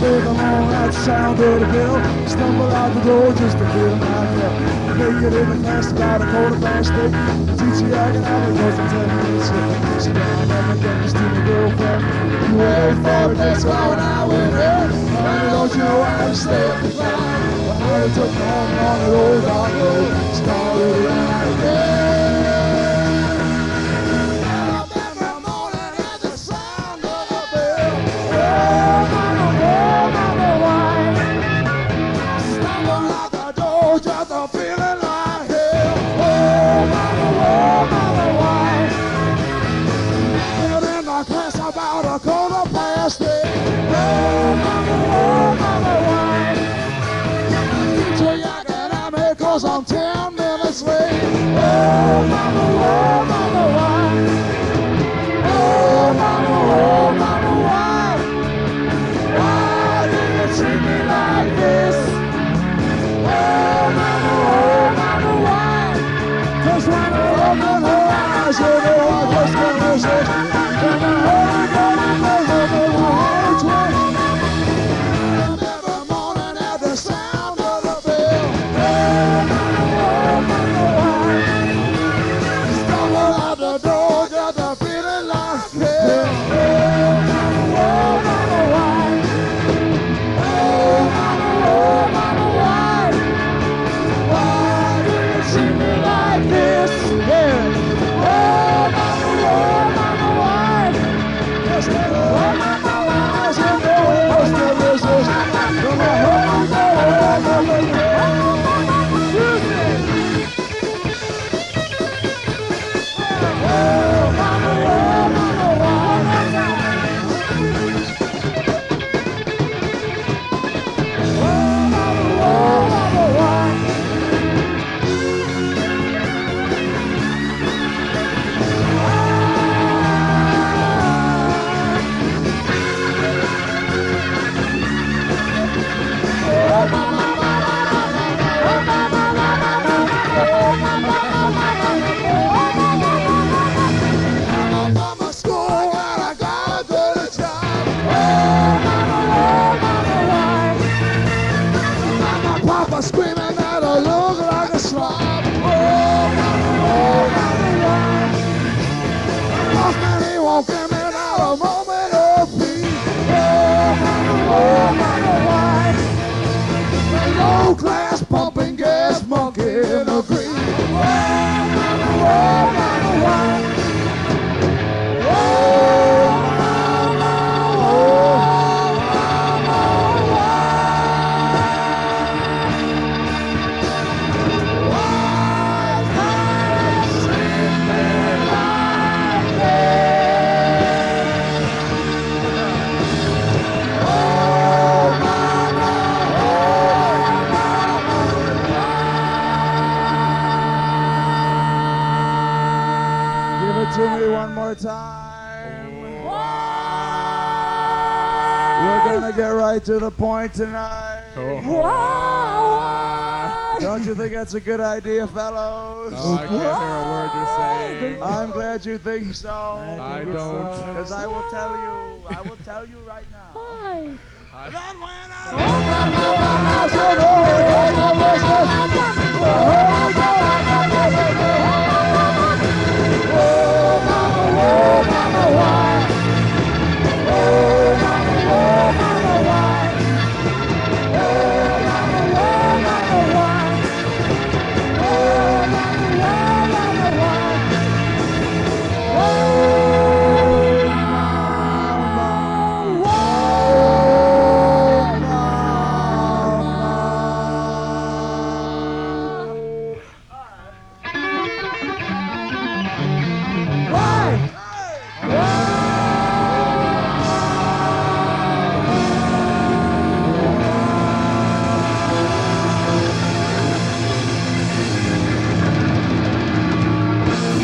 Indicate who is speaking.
Speaker 1: Babe, I'm on that sound of the bell. Stumble out the door just to feel myself. Make it in the class about a $8. The teacher yagging at me cause I'm 10 minutes late. Sit down and make up to my girlfriend. You wait for it, that's why when I went in. Honey, don't you know I just stay up the cloud. Well, I took me home on the old dark road. Started right again. Cause I'm 10 minutes late. Oh, mama, why? Oh, mama, why? Why do you treat me like this? Oh, mama, why? Just when I open her eyes, you know I just can't resist. And I heard her going every morning at the sound of the bell. Screaming that I look like a slob. Oh, mama, why? Lost man, he won't give me not a moment of peace. Oh, mama, why? Low class pumping gas monkey in a green. Oh, mama, why? To me one more time. We're gonna get right to the point tonight. Don't you think that's a good idea, fellows?
Speaker 2: No, I can't hear a word you're saying.
Speaker 1: I'm glad you think so.
Speaker 2: I don't.
Speaker 1: Because I will tell you right now.
Speaker 3: Why?
Speaker 1: That when I